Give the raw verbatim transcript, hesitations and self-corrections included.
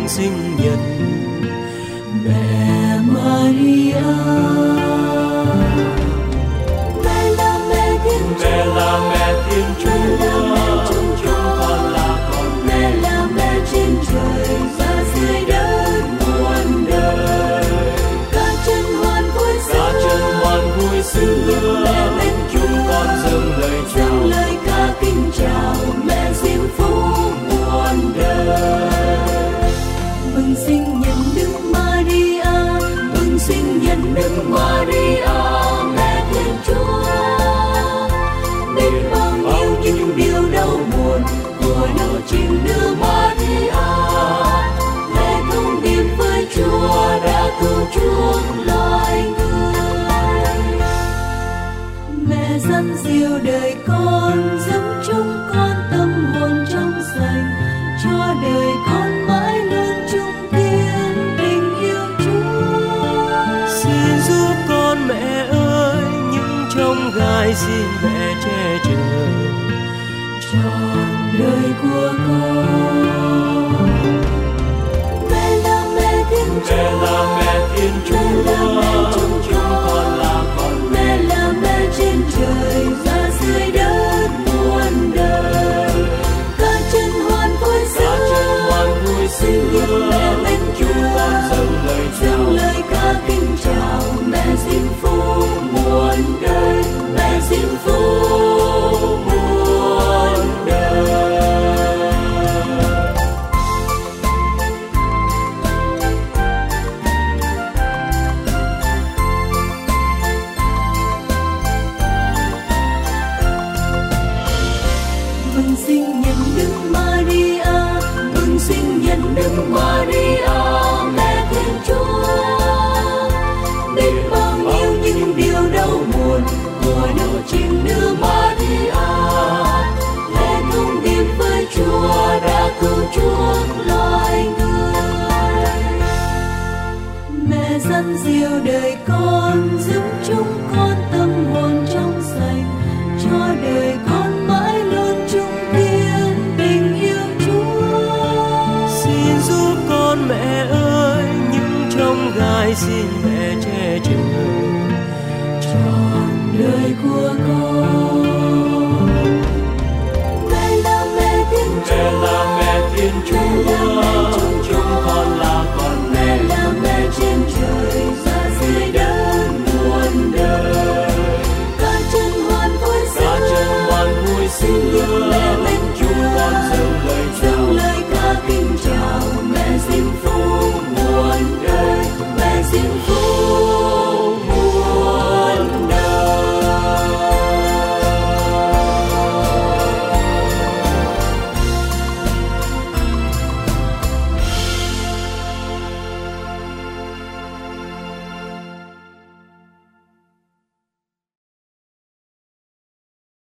mừng sinh nhật mẹ Maria. Mẹ là mẹ Thiên Chúa, Mẹ là mẹ Thiên Chúa, chúng con là con mẹ là mẹ trên trời và dưới đất muôn đời. Ca chân hoan vui sướng, ca chân hoan vui sướng, mẹ bên chúng con dâng lời chào, dâng lời ca kính chào mẹ diêm phúc muôn đời. Mừng sinh nhật Đức Maria, mừng sinh nhật Đức Maria, mẹ Thiên Chúa. Biết bao nhiêu những điều đau buồn của đấng chim đưa Maria, lễ thông điệp với Chúa đã cứu chuộc loài người. Mẹ dắt dìu đời con, giúp chúng con tâm hồn trong sạch, cho đời con mãi luôn trung kiên tình yêu Chúa. Xin giúp con mẹ ơi, những chông gai xin mẹ che chở trọn đời của con. Mẹ là mẹ Thiên Chúa, mẹ là mẹ Thiên Chúa, chúng con là con mẹ là mẹ trên trời và dưới đất muôn đời. Ca chân hoan vui ca sướng, chân hoan vui sướng, mẹ bên chúng con dâng lời chào, dâng lời ca kính chào mẹ diêm phúc muôn đời, mẹ diêm phúc muôn đời. Mừng sinh nhật Đức Maria, mừng sinh nhật Đức Maria.